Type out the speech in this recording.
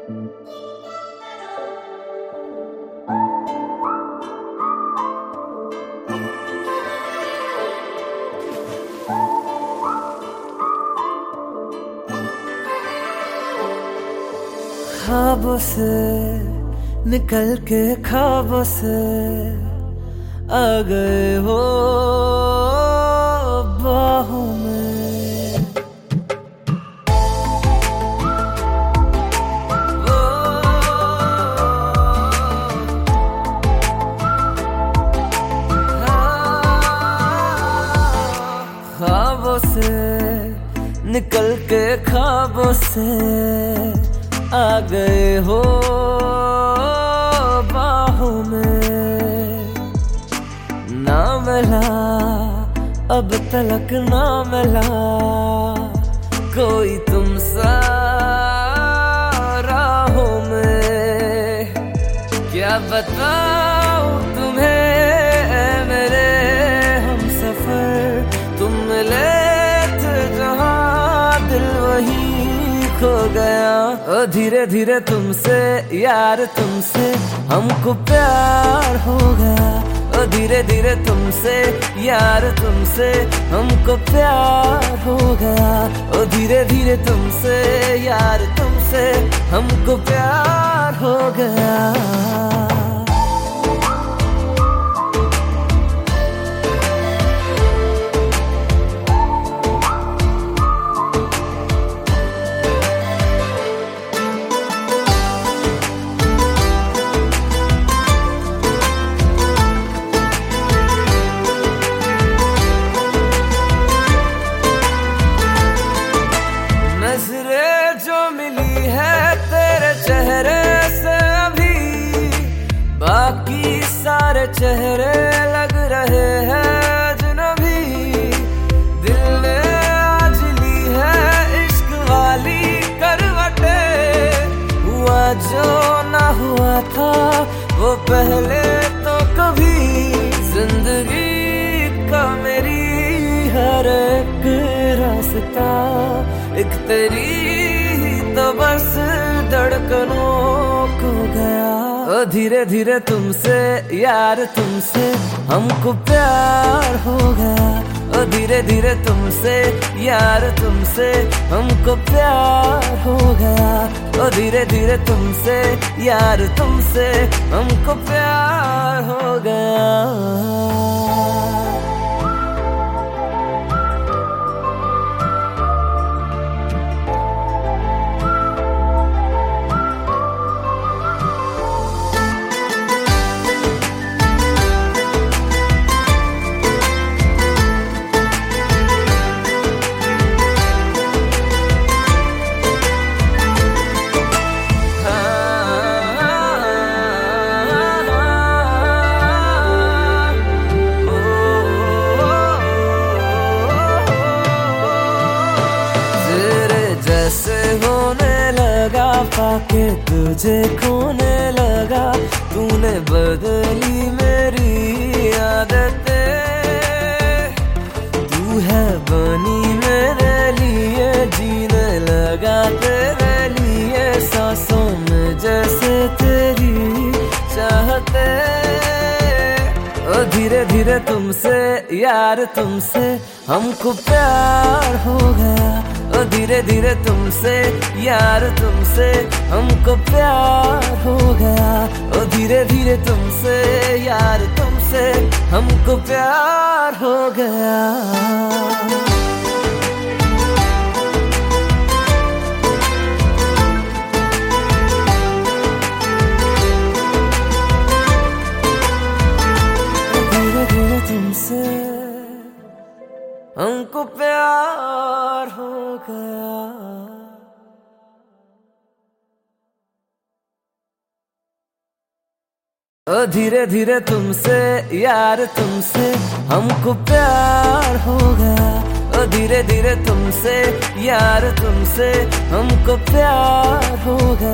ख्वाबों से निकल के ख्वाबों से आ गए हो बाहों में। ख्वाबों से निकल के ख्वाबों से आ गए हो बाहों में। ना मिला अब तलक ना मिला कोई तुमसा राहों में। क्या बताऊं तुम्हें ऐ मेरे हम सफर, तुम मिले थे जहां दिल वहीं खो गया। ओ धीरे धीरे तुमसे यार तुमसे हमको प्यार हो गया। ओ धीरे धीरे तुमसे यार तुमसे हमको प्यार हो गया। ओ धीरे धीरे तुमसे यार तुमसे हमको प्यार हो गया। नजरें जो मिली है तेरे चेहरे से अभी, बाकी सारे चेहरे लग रहे हैं अजनबी। दिल ने आज ली है इश्क वाली करवटे, हुआ जो ना हुआ था वो पहले तो कभी। जिंदगी का मेरी हर एक रास्ता एक तेरी तो बस धड़कनों को गया। ओ धीरे धीरे तुमसे यार तुमसे हमको प्यार हो गया। ओ धीरे धीरे तुमसे यार तुमसे हमको प्यार हो गया। ओ धीरे धीरे तुमसे यार तुमसे हमको प्यार हो गया। जैसे होने लगा पाके तुझे खोने लगा, तूने बदली मेरी आदतें। तू है बनी मेरे लिए, जीने लगा तेरे लिए सांसों में जैसे तेरी चाहते। ओ धीरे धीरे तुमसे यार तुमसे हमको प्यार हो गया। ओ धीरे धीरे तुमसे यार तुमसे हमको प्यार हो गया। ओ धीरे धीरे तुमसे यार तुमसे हमको प्यार हो गया। तुमसे हमको प्यार हो गया। ओ धीरे धीरे तुमसे यार तुमसे हमको प्यार हो गया। ओ धीरे धीरे तुमसे यार तुमसे हमको प्यार हो गया।